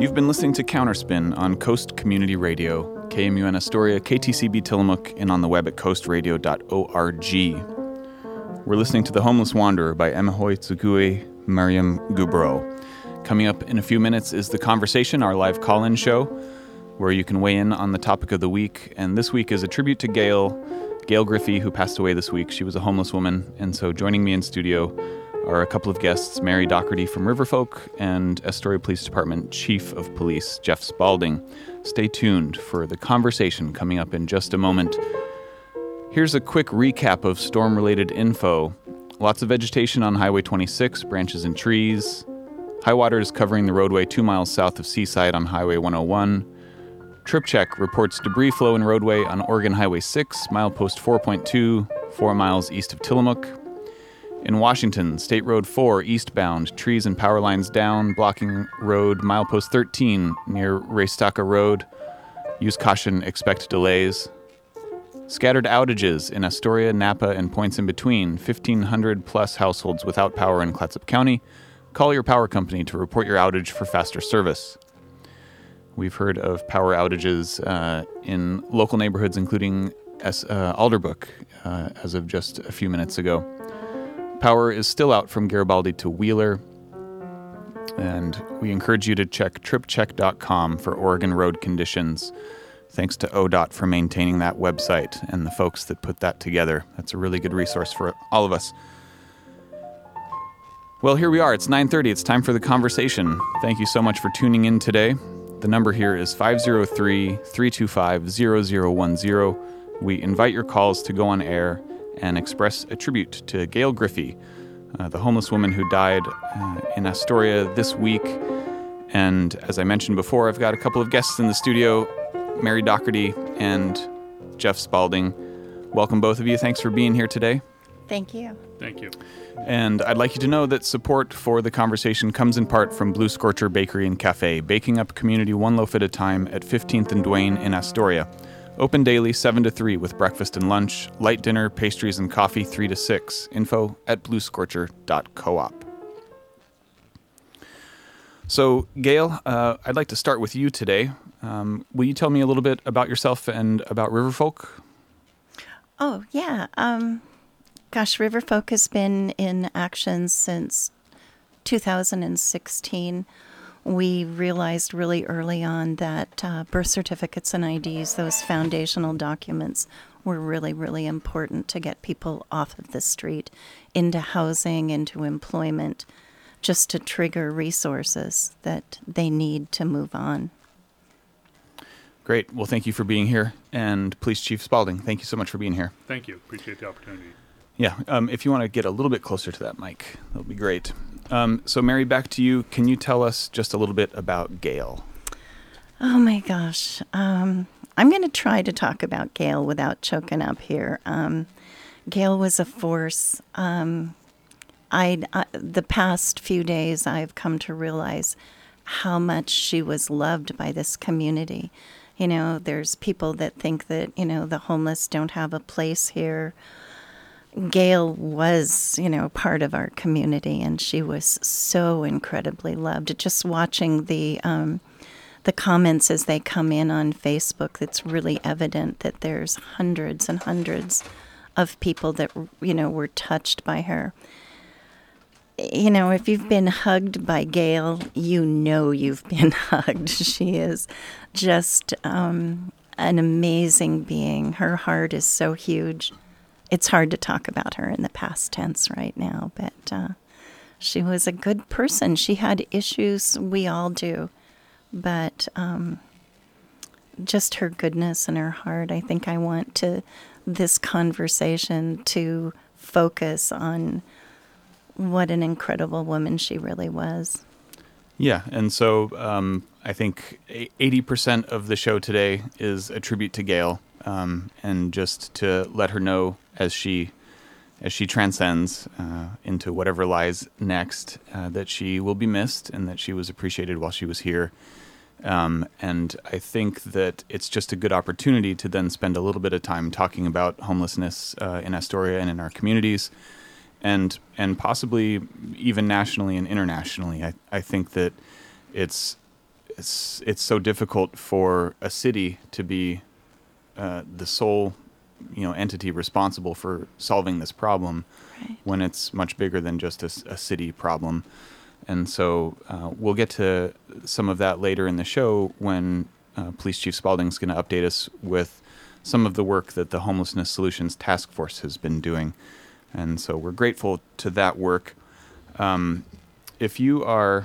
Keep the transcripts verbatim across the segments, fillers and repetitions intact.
You've been listening to Counterspin on Coast Community Radio, K M U N Astoria, K T C B Tillamook, and on the web at coast radio dot org. We're listening to The Homeless Wanderer by Emehoy Tsugui Mariam Gubro. Coming up in a few minutes is The Conversation, our live call-in show, where you can weigh in on the topic of the week. And this week is a tribute to Gail, Gail Griffey, who passed away this week. She was a homeless woman. And so joining me in studio are a couple of guests, Mary Doherty from Riverfolk and Astoria Police Department Chief of Police, Jeff Spalding. Stay tuned for The Conversation coming up in just a moment. Here's a quick recap of storm-related info. Lots of vegetation on Highway twenty-six, branches and trees. High water is covering the roadway two miles south of Seaside on Highway one oh one. TripCheck reports debris flow in roadway on Oregon Highway six, milepost four point two, four miles east of Tillamook. In Washington, State Road four eastbound, trees and power lines down, blocking road milepost thirteen near Raystaca Road. Use caution, expect delays. Scattered outages in Astoria, Napa, and points in between. fifteen hundred plus households without power in Clatsop County. Call your power company to report your outage for faster service. We've heard of power outages uh, in local neighborhoods, including S- uh, Alderbrook, uh, as of just a few minutes ago. Power is still out from Garibaldi to Wheeler, and we encourage you to check trip check dot com for Oregon road conditions. Thanks to O D O T for maintaining that website and the folks that put that together. That's a really good resource for all of us. Well, here we are. It's nine thirty. It's time for The Conversation. Thank you so much for tuning in today. The number here is five oh three, three two five, zero zero one zero. We invite your calls to go on air and express a tribute to Gail Griffey, uh, the homeless woman who died uh, in Astoria this week. And as I mentioned before, I've got a couple of guests in the studio, Mary Doherty and Jeff Spalding. Welcome, both of you. Thanks for being here today. Thank you. Thank you. And I'd like you to know that support for The Conversation comes in part from Blue Scorcher Bakery and Cafe, baking up community one loaf at a time at fifteenth and Duane in Astoria. Open daily seven to three with breakfast and lunch, light dinner, pastries, and coffee three to six. Info at blue scorcher dot coop. So, Gail, uh, I'd like to start with you today. Um, will you tell me a little bit about yourself and about Riverfolk? Oh, yeah. Um, gosh, Riverfolk has been in action since two thousand sixteen. We realized really early on that uh, birth certificates and I Ds, those foundational documents, were really, really important to get people off of the street, into housing, into employment, just to trigger resources that they need to move on. Great. Well, thank you for being here. And Police Chief Spalding, thank you so much for being here. Thank you. Appreciate the opportunity. Yeah. Um, if you want to get a little bit closer to that mic, that'll be great. Um, so, Mary, back to you. Can you tell us just a little bit about Gail? Oh, my gosh. Um, I'm going to try to talk about Gail without choking up here. Um, Gail was a force. Um, I, uh, the past few days, I've come to realize how much she was loved by this community. You know, there's people that think that, you know, the homeless don't have a place here. Gail was, you know, part of our community, and she was so incredibly loved. Just watching the um, the comments as they come in on Facebook, it's really evident that there's hundreds and hundreds of people that, you know, were touched by her. You know, if you've been hugged by Gail, you know you've been hugged. She is just um, an amazing being. Her heart is so huge. It's hard to talk about her in the past tense right now, but uh, she was a good person. She had issues, we all do, but um, just her goodness and her heart. I think I want to this conversation to focus on what an incredible woman she really was. Yeah, and so um, I think eighty percent of the show today is a tribute to Gail, um, and just to let her know as she as she transcends uh, into whatever lies next, uh, that she will be missed and that she was appreciated while she was here. Um, and I think that it's just a good opportunity to then spend a little bit of time talking about homelessness uh, in Astoria and in our communities, and and possibly even nationally and internationally. I, I think that it's it's, it's so difficult for a city to be uh, the sole, you know, entity responsible for solving this problem, right. when it's much bigger than just a, a city problem. And so uh, we'll get to some of that later in the show when uh, Police Chief Spalding's going to update us with some of the work that the Homelessness Solutions Task Force has been doing. And so we're grateful to that work. Um, if you are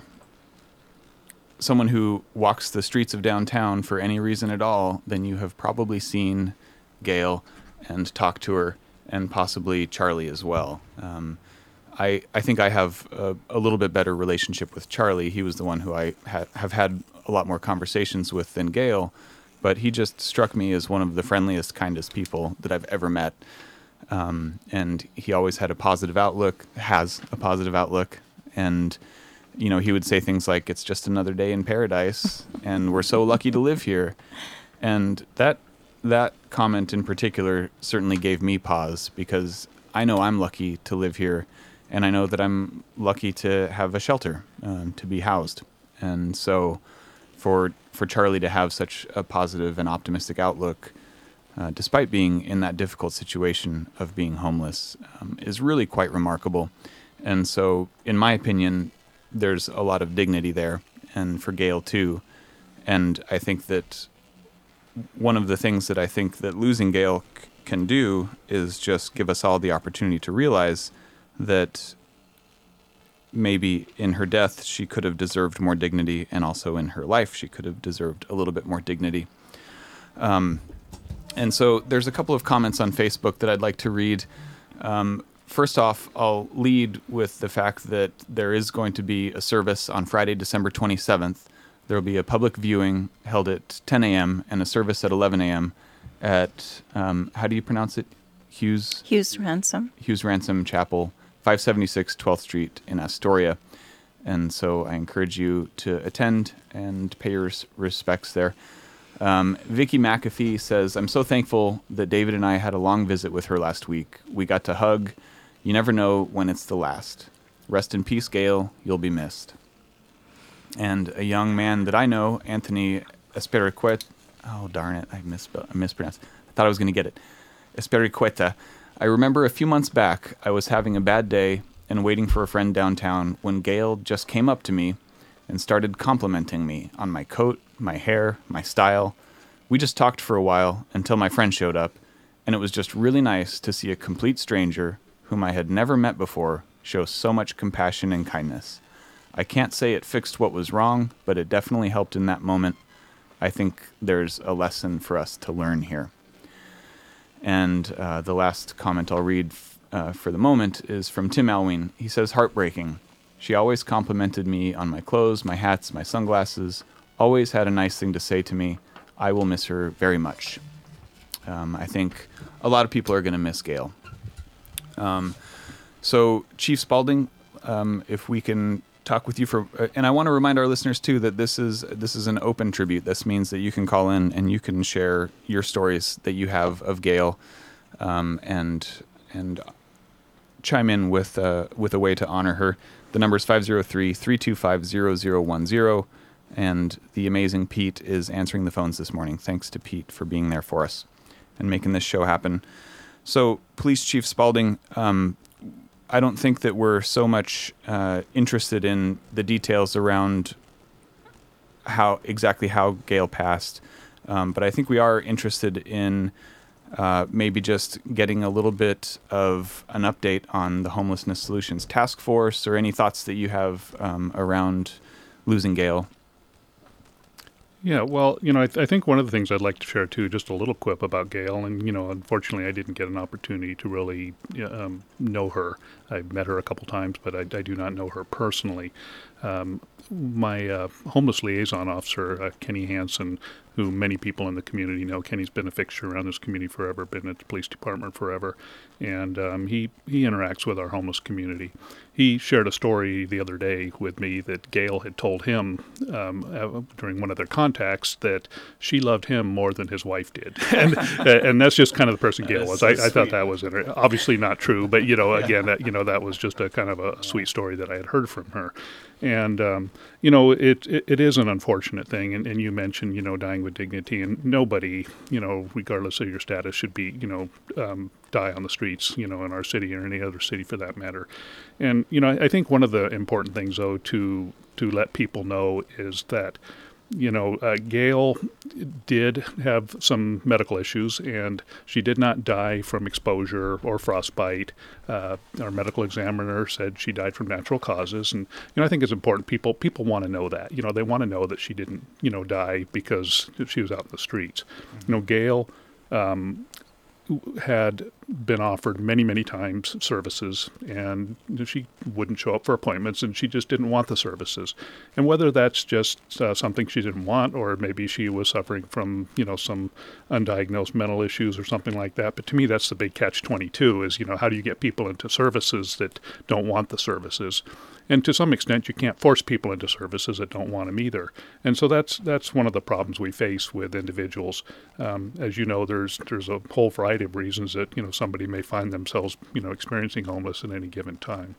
someone who walks the streets of downtown for any reason at all, then you have probably seen Gail and talked to her, and possibly Charlie as well. Um, I, I think I have a, a little bit better relationship with Charlie. He was the one who I ha- have had a lot more conversations with than Gail, but he just struck me as one of the friendliest, kindest people that I've ever met. Um, and he always had a positive outlook, has a positive outlook. And, you know, he would say things like, it's just another day in paradise, and we're so lucky to live here. And that that comment in particular certainly gave me pause, because I know I'm lucky to live here. And I know that I'm lucky to have a shelter, um, to be housed. And so for for Charlie to have such a positive and optimistic outlook, uh, despite being in that difficult situation of being homeless, um, is really quite remarkable. And so, in my opinion, there's a lot of dignity there, and for Gail too. And I think that one of the things that I think that losing Gail c- can do is just give us all the opportunity to realize that maybe in her death she could have deserved more dignity, and also in her life she could have deserved a little bit more dignity. Um, and so there's a couple of comments on Facebook that I'd like to read. Um, first off, I'll lead with the fact that there is going to be a service on Friday, December twenty-seventh. There will be a public viewing held at ten a.m. and a service at eleven a.m. at, um, how do you pronounce it? Hughes? Hughes Ransom. Hughes Ransom Chapel, five seventy-six twelfth Street in Astoria. And so I encourage you to attend and pay your respects there. Um, Vicky McAfee says, I'm so thankful that David and I had a long visit with her last week. We got to hug. You never know when it's the last. Rest in peace, Gail. You'll be missed. And a young man that I know, Anthony Espericueta, oh, darn it, I, misspell- I mispronounced. I thought I was going to get it. Espericueta. I remember a few months back, I was having a bad day and waiting for a friend downtown when Gail just came up to me and started complimenting me on my coat, my hair, my style. We just talked for a while until my friend showed up, and it was just really nice to see a complete stranger whom I had never met before show so much compassion and kindness. I can't say it fixed what was wrong, but it definitely helped in that moment. I think there's a lesson for us to learn here. And uh, the last comment I'll read uh, for the moment is from Tim Alwyn. He says, heartbreaking. She always complimented me on my clothes, my hats, my sunglasses, always had a nice thing to say to me. I will miss her very much. Um, I think a lot of people are going to miss Gail. Um, so, Chief Spalding, um, if we can talk with you for, uh, and I want to remind our listeners too that this is this is an open tribute. This means that you can call in and you can share your stories that you have of Gail, um, and and chime in with uh, with a way to honor her. The number is five oh three, three two five, zero zero one zero, and the amazing Pete is answering the phones this morning. Thanks to Pete for being there for us and making this show happen. So, Police Chief Spalding, um, I don't think that we're so much uh, interested in the details around how exactly how Gail passed, um, but I think we are interested in uh, maybe just getting a little bit of an update on the Homelessness Solutions Task Force, or any thoughts that you have um, around losing Gail. Yeah, well, you know, I, th- I think one of the things I'd like to share, too, just a little quip about Gail. And, you know, unfortunately, I didn't get an opportunity to really um, know her. I've met her a couple times, but I, I do not know her personally. Um, my uh, homeless liaison officer, uh, Kenny Hansen, who many people in the community know. Kenny's been a fixture around this community forever, been at the police department forever, and um, he, he interacts with our homeless community. He shared a story the other day with me that Gail had told him um, uh, during one of their contacts that she loved him more than his wife did. and and that's just kind of the person Gail was. I, I thought that was inter- obviously not true, but, you know, again, that, you know, that was just a kind of a sweet story that I had heard from her. And, um, you know, it, it it is an unfortunate thing. And, and you mentioned, you know, dying with dignity. And nobody, you know, regardless of your status, should be, you know, um, die on the streets, you know, in our city or any other city for that matter. And, you know, I, I think one of the important things, though, to to let people know is that, you know, uh, Gail did have some medical issues, and she did not die from exposure or frostbite. Uh, our medical examiner said she died from natural causes, and you know, I think it's important. People people want to know that. You know, they want to know that she didn't, you know, die because she was out in the streets. Mm-hmm. You know, Gail um, had been offered many, many times services, and she wouldn't show up for appointments, and she just didn't want the services. And whether that's just uh, something she didn't want, or maybe she was suffering from, you know, some undiagnosed mental issues or something like that. But to me, that's the big catch twenty-two is, you know, how do you get people into services that don't want the services? And to some extent, you can't force people into services that don't want them either. And so that's that's one of the problems we face with individuals. Um, as you know, there's there's a whole variety of reasons that, you know, somebody may find themselves, you know, experiencing homeless at any given time.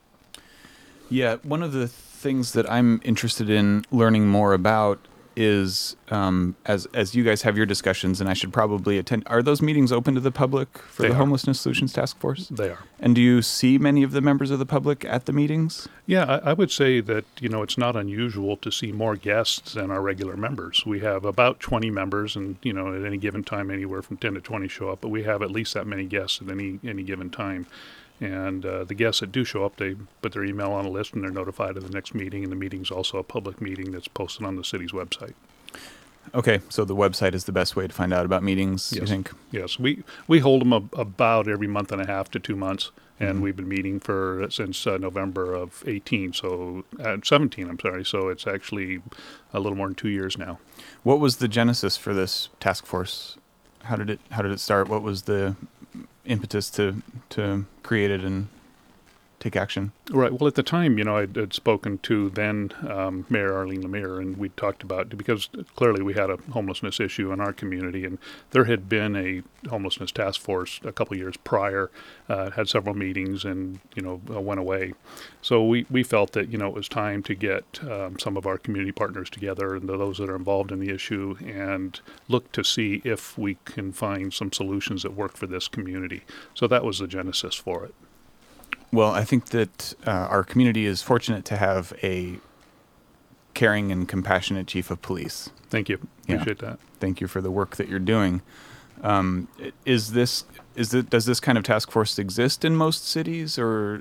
Yeah, one of the things that I'm interested in learning more about is um, as as you guys have your discussions, and I should probably attend. Are those meetings open to the public for They the are. Homelessness Solutions Task Force? They are. And do you see many of the members of the public at the meetings? Yeah, I, I would say that, you know, it's not unusual to see more guests than our regular members. We have about twenty members, and, you know, at any given time, anywhere from ten to twenty show up, but we have at least that many guests at any any given time. And uh, the guests that do show up, they put their email on a list and they're notified of the next meeting, and the meeting's also a public meeting that's posted on the city's website. Okay, so the website is the best way to find out about meetings, Yes. you think? Yes, we, we hold them ab- about every month and a half to two months, and Mhm. we've been meeting for since uh, November of eighteen, so uh, seventeen, I'm sorry, so it's actually a little more than two years now. What was the genesis for this task force? How did it How did it start? What was the impetus to to create it and take action? Right. Well, at the time, you know, I'd, I'd spoken to then um, Mayor Arlene Lemire, and we talked about, because clearly we had a homelessness issue in our community, and there had been a homelessness task force a couple of years prior, uh, had several meetings, and, you know, uh, went away. So we, we felt that, you know, it was time to get um, some of our community partners together, and those that are involved in the issue, and look to see if we can find some solutions that work for this community. So that was the genesis for it. Well, I think that uh, our community is fortunate to have a caring and compassionate chief of police. Thank you. Yeah. Appreciate that. Thank you for the work that you're doing. Um, is this is it? Does this kind of task force exist in most cities, or?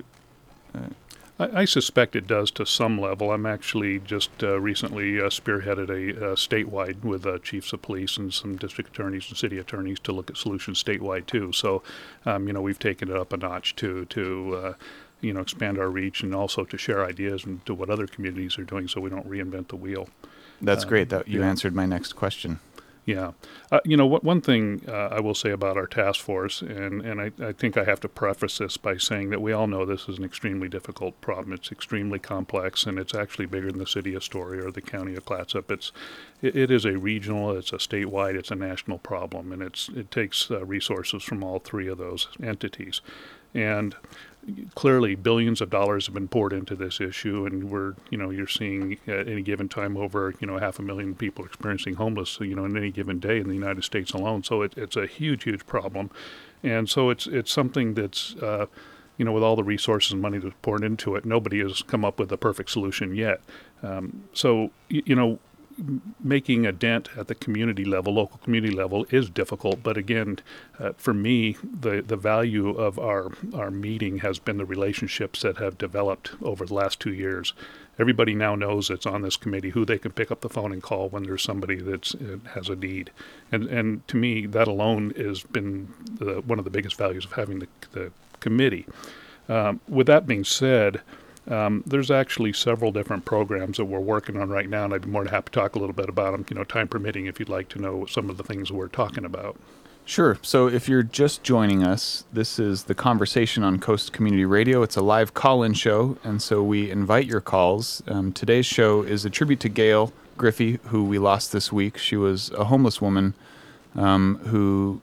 I, I suspect it does to some level. I'm actually just uh, recently uh, spearheaded a uh, statewide with uh, chiefs of police and some district attorneys and city attorneys to look at solutions statewide too. So, um, you know, we've taken it up a notch to to uh, you know, expand our reach, and also to share ideas and to what other communities are doing, so we don't reinvent the wheel. That's Uh, great. That you yeah. answered my next question. Yeah. Uh, you know, what, one thing uh, I will say about our task force, and, and I, I think I have to preface this by saying that we all know this is an extremely difficult problem. It's extremely complex, and it's actually bigger than the city of Astoria or the county of Clatsop. It's, it, it is a regional, it's a statewide, it's a national problem, and it's it takes uh, resources from all three of those entities. And clearly, billions of dollars have been poured into this issue, and we're, you know, you're seeing at any given time over, you know, half a million people experiencing homeless, you know, in any given day in the United States alone. So it, it's a huge, huge problem, and so it's it's something that's, uh, you know, with all the resources and money that's poured into it, nobody has come up with a perfect solution yet. Um, so y- you know. Making a dent at the community level, local community level, is difficult. But again, uh, for me, the, the value of our, our meeting has been the relationships that have developed over the last two years. Everybody now knows that's on this committee who they can pick up the phone and call when there's somebody that uh, has a need. And and to me, that alone has been the, one of the biggest values of having the, the committee. Um, with that being said, Um, there's actually several different programs that we're working on right now, and I'd be more than happy to talk a little bit about them, you know, time permitting, if you'd like to know some of the things we're talking about. Sure. So if you're just joining us, this is The Conversation on Coast Community Radio. It's a live call-in show, and so we invite your calls. Um, today's show is a tribute to Gail Griffey, who we lost this week. She was a homeless woman um, who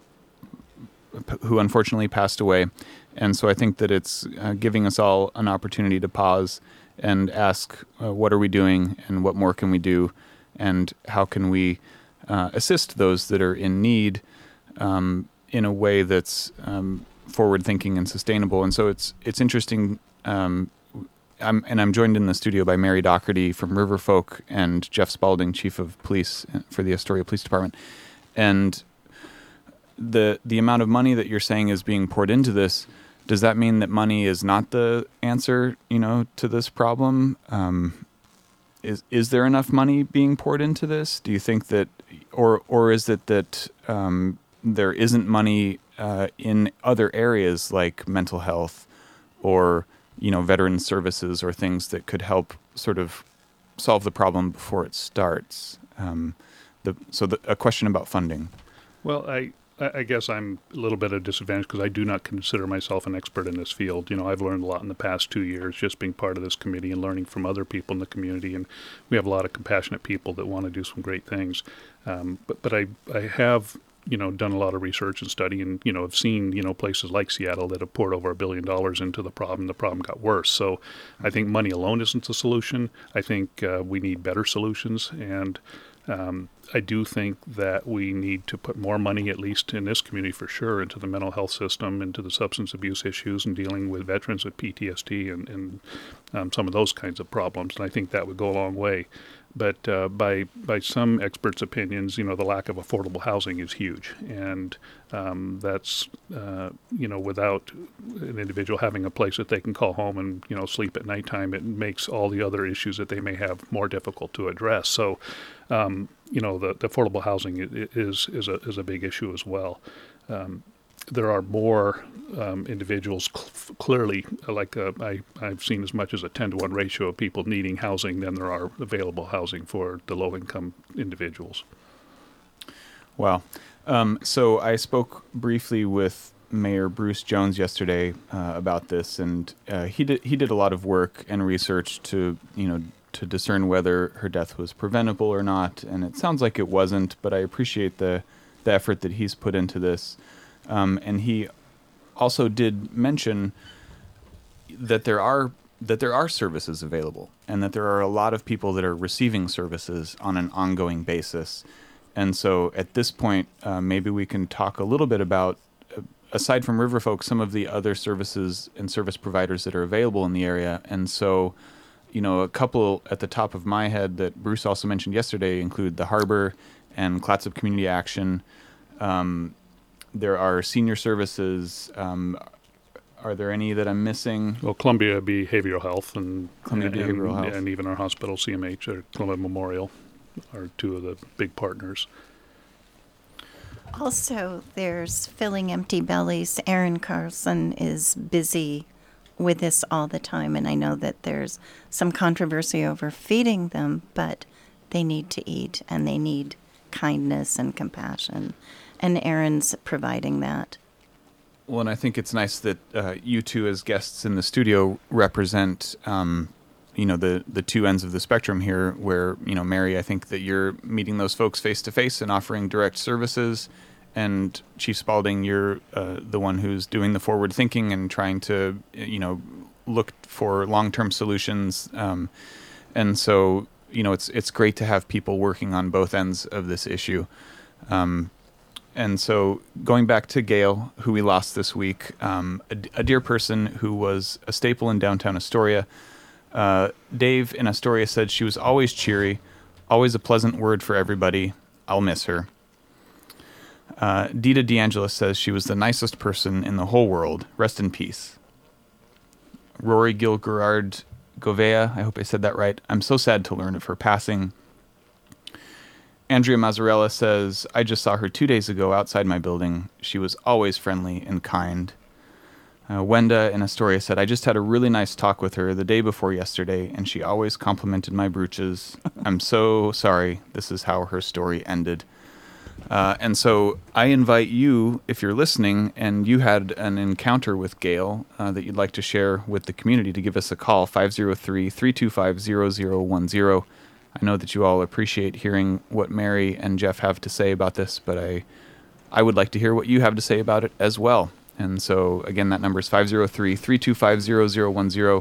who unfortunately passed away. And so I think that it's uh, giving us all an opportunity to pause and ask uh, what are we doing and what more can we do and how can we uh, assist those that are in need um, in a way that's um, forward-thinking and sustainable. And so it's it's interesting. Um, I'm, and I'm joined in the studio by Mary Doherty from Riverfolk and Jeff Spalding, Chief of Police for the Astoria Police Department. And the the amount of money that you're saying is being poured into this, does that mean that money is not the answer, you know, to this problem? Um, is is there enough money being poured into this? Do you think that, or or is it that um, there isn't money uh, in other areas like mental health or, you know, veteran services or things that could help sort of solve the problem before it starts? Um, the, so the, a question about funding. Well, I, I guess I'm a little bit at a disadvantage because I do not consider myself an expert in this field. You know, I've learned a lot in the past two years just being part of this committee and learning from other people in the community. And we have a lot of compassionate people that want to do some great things. Um, but but I, I have, you know, done a lot of research and study and, you know, have seen, you know, places like Seattle that have poured over a billion dollars into the problem. The problem got worse. So I think money alone isn't the solution. I think uh, we need better solutions. And um, I do think that we need to put more money, at least in this community for sure, into the mental health system, into the substance abuse issues and dealing with veterans with P T S D and, and um, some of those kinds of problems. And I think that would go a long way. But uh, by by some experts' opinions, you know, the lack of affordable housing is huge, and um, that's uh, you know, without an individual having a place that they can call home and, you know, sleep at nighttime, it makes all the other issues that they may have more difficult to address. So, um, you know, the, the affordable housing is is a is a big issue as well. Um, There are more um, individuals cl- clearly, like uh, I, I've seen as much as a ten to one ratio of people needing housing than there are available housing for the low-income individuals. Wow. Um, so I spoke briefly with Mayor Bruce Jones yesterday uh, about this, and uh, he did he did a lot of work and research to, you know, to discern whether her death was preventable or not, and it sounds like it wasn't, but I appreciate the, the effort that he's put into this. Um, and he also did mention that there are that there are services available, and that there are a lot of people that are receiving services on an ongoing basis. And so, at this point, uh, maybe we can talk a little bit about, uh, aside from Riverfolk, some of the other services and service providers that are available in the area. And so, you know, a couple at the top of my head that Bruce also mentioned yesterday include the Harbor and Clatsop Community Action. Um, There are senior services. Um, are there any that I'm missing? Well, Columbia Behavioral Health and Columbia and, Behavioral and, Health, and even our hospital, C M H, or Columbia Memorial, are two of the big partners. Also, there's Filling Empty Bellies. Aaron Carlson is busy with this all the time, and I know that there's some controversy over feeding them, but they need to eat, and they need kindness and compassion. And Aaron's providing that. Well, and I think it's nice that uh, you two, as guests in the studio, represent, um, you know, the the two ends of the spectrum here. Where, you know, Mary, I think that you're meeting those folks face to face and offering direct services, and Chief Spalding, you're uh, the one who's doing the forward thinking and trying to, you know, look for long term solutions. Um, and so, you know, it's it's great to have people working on both ends of this issue. Um, And so going back to Gail, who we lost this week, um, a, a dear person who was a staple in downtown Astoria. Uh, Dave in Astoria said she was always cheery, always a pleasant word for everybody. I'll miss her. Uh, Dita DeAngelis says she was the nicest person in the whole world. Rest in peace. Rory Gilgerard Govea, I hope I said that right. I'm so sad to learn of her passing. Andrea Mazzarella says, I just saw her two days ago outside my building. She was always friendly and kind. Uh, Wenda in Astoria said, I just had a really nice talk with her the day before yesterday, and she always complimented my brooches. I'm so sorry. This is how her story ended. Uh, and so I invite you, if you're listening and you had an encounter with Gail uh, that you'd like to share with the community, to give us a call, five oh three, three two five, zero zero one zero. I know that you all appreciate hearing what Mary and Jeff have to say about this, but I I would like to hear what you have to say about it as well. And so, again, that number is five oh three, three two five, zero zero one zero.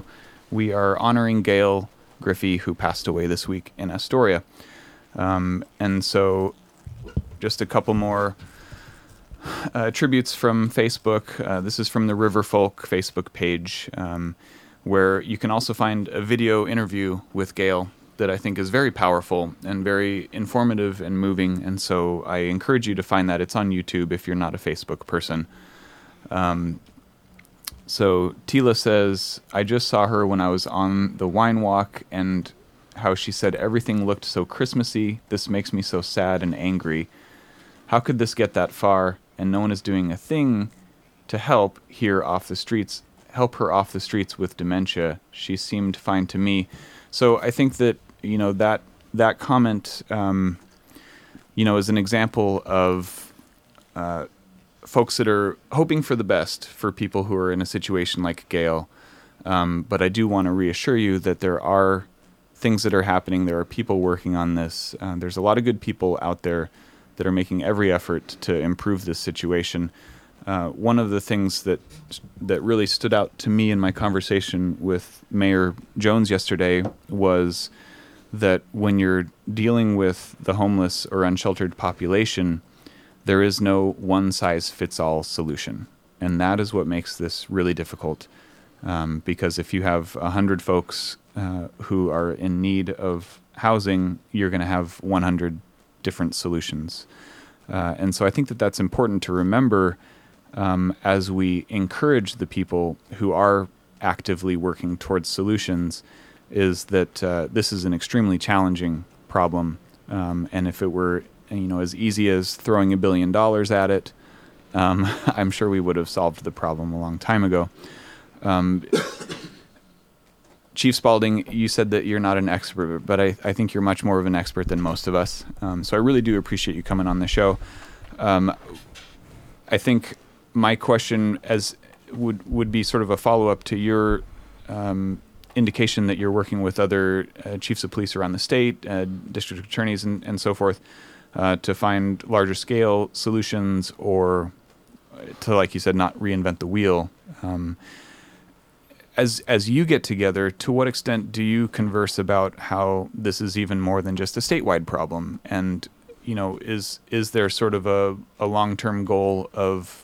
we are honoring Gail Griffey, who passed away this week in Astoria. Um, and so just a couple more uh, tributes from Facebook. Uh, this is from the River Folk Facebook page, um, where you can also find a video interview with Gail that I think is very powerful and very informative and moving. And so I encourage you to find that. It's on YouTube if you're not a Facebook person. Um, so Tila says, I just saw her when I was on the wine walk, and how she said everything looked so Christmassy. This makes me so sad and angry. How could this get that far and no one is doing a thing to help here off the streets, help her off the streets with dementia? She seemed fine to me. So I think that, you know, that that comment, um, you know, is an example of uh, folks that are hoping for the best for people who are in a situation like Gail. Um, but I do want to reassure you that there are things that are happening. There are people working on this. Uh, there's a lot of good people out there that are making every effort to improve this situation. Uh, one of the things that that really stood out to me in my conversation with Mayor Jones yesterday was that when you're dealing with the homeless or unsheltered population, there is no one-size-fits-all solution. And that is what makes this really difficult. Um, because if you have one hundred folks uh, who are in need of housing, you're going to have one hundred different solutions. Uh, and so I think that that's important to remember um, as we encourage the people who are actively working towards solutions, is that uh, this is an extremely challenging problem. Um, and if it were, you know, as easy as throwing a billion dollars at it, um, I'm sure we would have solved the problem a long time ago. Um, Chief Spaulding, you said that you're not an expert, but I, I think you're much more of an expert than most of us. Um, so I really do appreciate you coming on the show. Um, I think my question as would would be sort of a follow-up to your um, indication that you're working with other uh, chiefs of police around the state, uh, district attorneys, and, and so forth, uh, to find larger scale solutions, or to, like you said, not reinvent the wheel. Um, As as you get together, to what extent do you converse about how this is even more than just a statewide problem? And, you know, is is there sort of a, a long-term goal of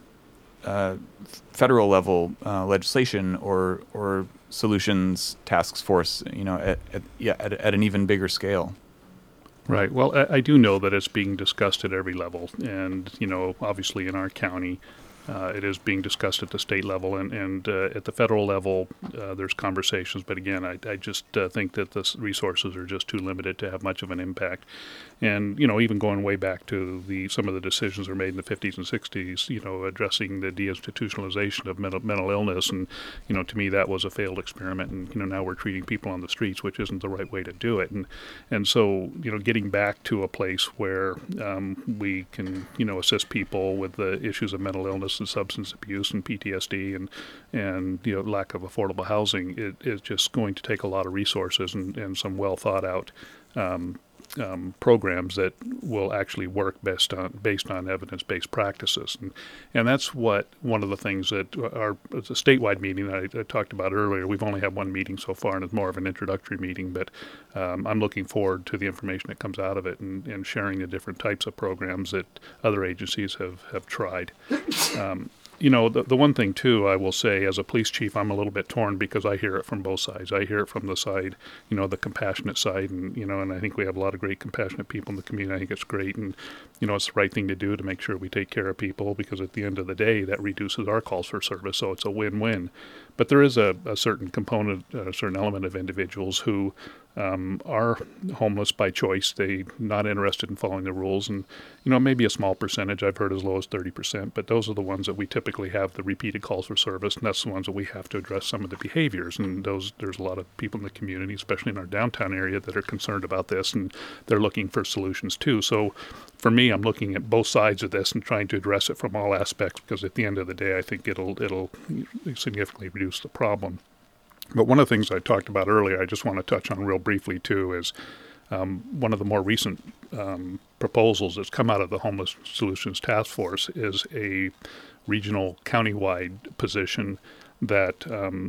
uh, federal level uh, legislation or or solutions task force, you know, at, at yeah at, at an even bigger scale? Right. Well, I, I do know that it's being discussed at every level, and you know, obviously in our county. Uh, it is being discussed at the state level, and, and uh, at the federal level, uh, there's conversations. But again, I, I just uh, think that the resources are just too limited to have much of an impact. And, you know, even going way back to the some of the decisions that were made in the fifties and sixties, you know, addressing the deinstitutionalization of mental, mental illness. And, you know, to me, that was a failed experiment. And, you know, now we're treating people on the streets, which isn't the right way to do it. And, and so, you know, getting back to a place where um, we can, you know, assist people with the issues of mental illness and substance abuse and P T S D and, and you know, lack of affordable housing, it is just going to take a lot of resources and, and some well thought out um, um, programs that will actually work best on based on evidence-based practices. And and that's what one of the things that our it's a statewide meeting that I, I talked about earlier. We've only had one meeting so far, and it's more of an introductory meeting, but um, I'm looking forward to the information that comes out of it and, and sharing the different types of programs that other agencies have, have tried. Um, You know, the, the one thing, too, I will say, as a police chief, I'm a little bit torn because I hear it from both sides. I hear it from the side, you know, the compassionate side, and, you know, and I think we have a lot of great compassionate people in the community. I think it's great, and, you know, it's the right thing to do to make sure we take care of people, because at the end of the day, that reduces our calls for service, so it's a win-win. But there is a, a certain component, a certain element of individuals who um, are homeless by choice. They're not interested in following the rules. And, you know, maybe a small percentage, I've heard as low as thirty percent, but those are the ones that we typically have the repeated calls for service, and that's the ones that we have to address some of the behaviors. And those, there's a lot of people in the community, especially in our downtown area, that are concerned about this, and they're looking for solutions too. So for me, I'm looking at both sides of this and trying to address it from all aspects, because at the end of the day, I think it'll it'll significantly reduce the problem. But one of the things I talked about earlier, I just want to touch on real briefly too, is um, one of the more recent um, proposals that's come out of the Homeless Solutions Task Force is a regional countywide position that um,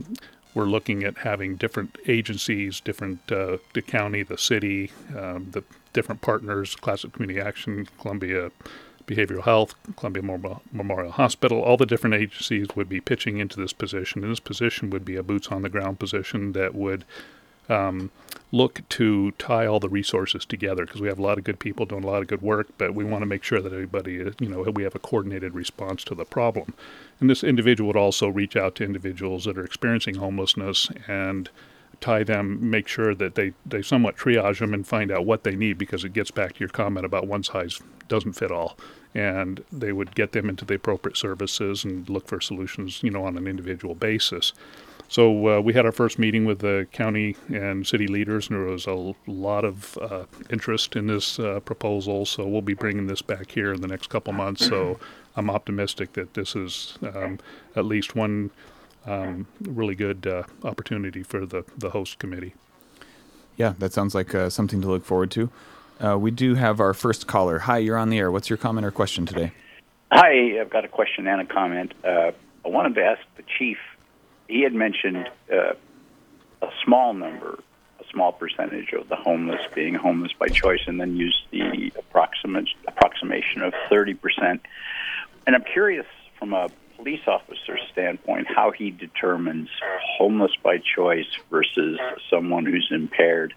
we're looking at having different agencies, different uh, the county, the city, um, the different partners, Classic Community Action, Columbia Behavioral Health, Columbia Memorial Hospital, all the different agencies would be pitching into this position. And this position would be a boots-on-the-ground position that would um, look to tie all the resources together, because we have a lot of good people doing a lot of good work, but we want to make sure that everybody, you know, we have a coordinated response to the problem. And this individual would also reach out to individuals that are experiencing homelessness and tie them, make sure that they, they somewhat triage them and find out what they need, because it gets back to your comment about one size doesn't fit all. And they would get them into the appropriate services and look for solutions, you know, on an individual basis. So uh, we had our first meeting with the county and city leaders, and there was a lot of uh, interest in this uh, proposal. So we'll be bringing this back here in the next couple months. So I'm optimistic that this is um, at least one um, really good uh, opportunity for the, the host committee. Yeah, that sounds like uh, something to look forward to. Uh, we do have our first caller. Hi, you're on the air. What's your comment or question today? Hi, I've got a question and a comment. Uh, I wanted to ask the chief. He had mentioned uh, a small number, a small percentage of the homeless being homeless by choice, and then used the approximate, approximation of thirty percent. And I'm curious, from a police officer standpoint, how he determines homeless by choice versus someone who's impaired.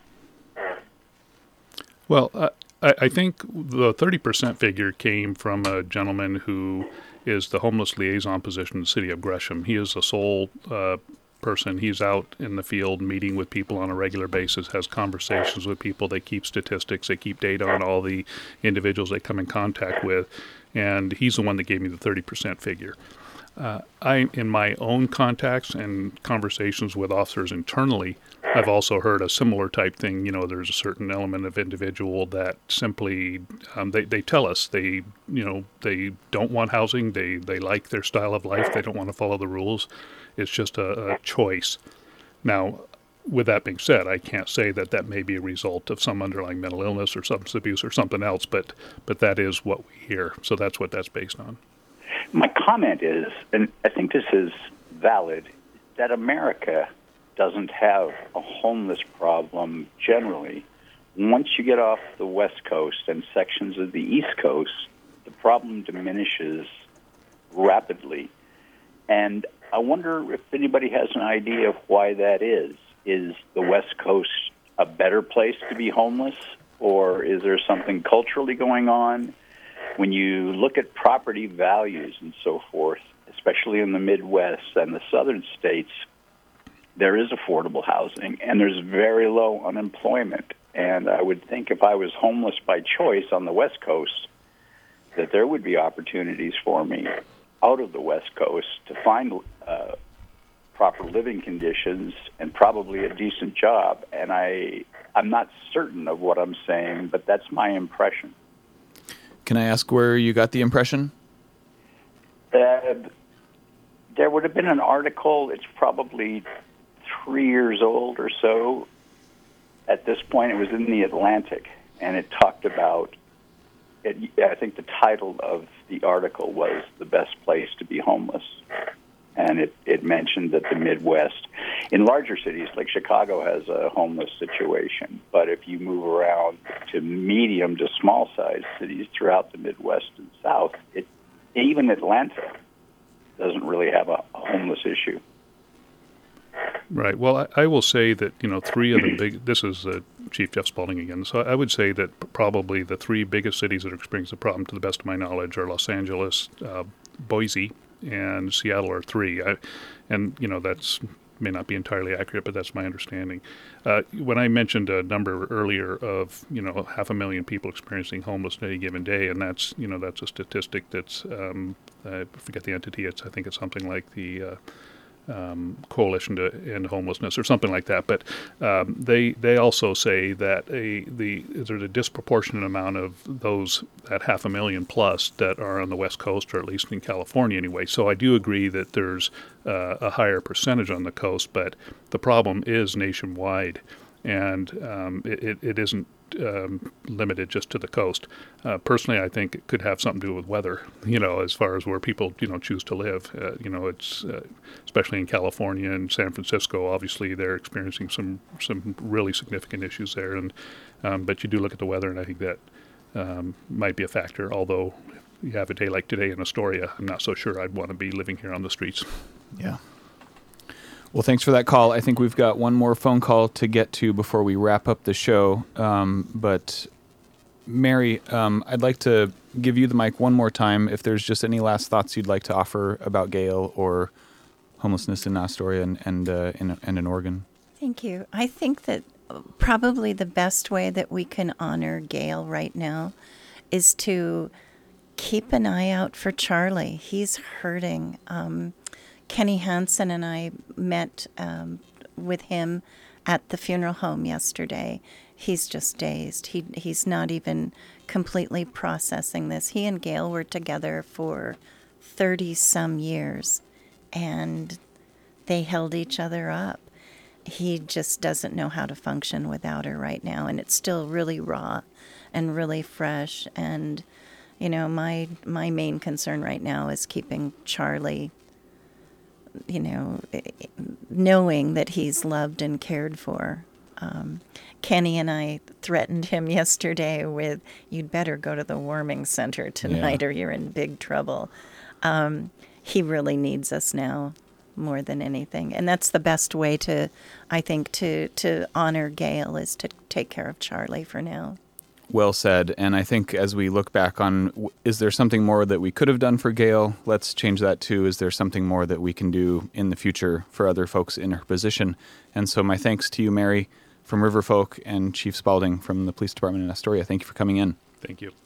Well, uh, I, I think the thirty percent figure came from a gentleman who is the homeless liaison position in the city of Gresham. He is the sole uh, person. He's out in the field meeting with people on a regular basis, has conversations with people. They keep statistics. They keep data on all the individuals they come in contact with. And he's the one that gave me the thirty percent figure. Uh, I, in my own contacts and conversations with officers internally, I've also heard a similar type thing. You know, there's a certain element of individual that simply um, they they tell us they you know they don't want housing. They they like their style of life. They don't want to follow the rules. It's just a, a choice. Now, with that being said, I can't say that that may be a result of some underlying mental illness or substance abuse or something else. But but that is what we hear. So that's what that's based on. My comment is, and I think this is valid, that America doesn't have a homeless problem generally. Once you get off the West Coast and sections of the East Coast, the problem diminishes rapidly. And I wonder if anybody has an idea of why that is. Is the West Coast a better place to be homeless, or is there something culturally going on? When you look at property values and so forth, especially in the Midwest and the southern states, there is affordable housing and there's very low unemployment. And I would think if I was homeless by choice on the West Coast, that there would be opportunities for me out of the West Coast to find uh, proper living conditions and probably a decent job. And I, I'm not certain of what I'm saying, but that's my impression. Can I ask where you got the impression? Uh, there would have been an article, it's probably three years old or so. At this point, it was in the Atlantic, and it talked about, it, I think the title of the article was The Best Place to Be Homeless. And it, it mentioned that the Midwest, in larger cities like Chicago, has a homeless situation. But if you move around to medium to small-sized cities throughout the Midwest and South, it, even Atlanta doesn't really have a, a homeless issue. Right. Well, I, I will say that, you know, three of the big, this is uh, Chief Jeff Spalding again, so I would say that probably the three biggest cities that are experiencing the problem, to the best of my knowledge, are Los Angeles, uh, Boise, and Seattle are three. I, and, you know, that's may not be entirely accurate, but that's my understanding. Uh, when I mentioned a number earlier of, you know, half a million people experiencing homelessness any given day, and that's, you know, that's a statistic that's, um, I forget the entity, it's, I think it's something like the uh, um, Coalition to End Homelessness or something like that. But um, they they also say that a the there's a disproportionate amount of those, that half a million plus, that are on the West Coast, or at least in California anyway. So I do agree that there's uh, a higher percentage on the coast, but the problem is nationwide, and um, it, it, it isn't um, limited just to the coast. Uh, personally, I think it could have something to do with weather, you know, as far as where people, you know, choose to live. Uh, you know, it's uh, especially in California and San Francisco, obviously they're experiencing some, some really significant issues there. And um, but you do look at the weather, and I think that um, might be a factor, although you have a day like today in Astoria, I'm not so sure I'd want to be living here on the streets. Yeah. Well, thanks for that call. I think we've got one more phone call to get to before we wrap up the show. Um, but Mary, um, I'd like to give you the mic one more time. If there's just any last thoughts you'd like to offer about Gail or homelessness in Astoria and and, uh, in, and in Oregon. Thank you. I think that probably the best way that we can honor Gail right now is to keep an eye out for Charlie. He's hurting. Um, Kenny Hansen and I met um, with him at the funeral home yesterday. He's just dazed. He he's not even completely processing this. He and Gail were together for thirty some years, and they held each other up. He just doesn't know how to function without her right now, and it's still really raw and really fresh. And you know, my my main concern right now is keeping Charlie, you know, knowing that he's loved and cared for. Um, Kenny and I threatened him yesterday with, you'd better go to the warming center tonight Yeah. or you're in big trouble. Um, he really needs us now more than anything. And that's the best way to, I think, to, to honor Gail is to take care of Charlie for now. Well said. And I think as we look back on, w- is there something more that we could have done for Gail? Let's change that to, is there something more that we can do in the future for other folks in her position? And so my thanks to you, Mary, from Riverfolk, and Chief Spalding from the Police Department in Astoria. Thank you for coming in. Thank you.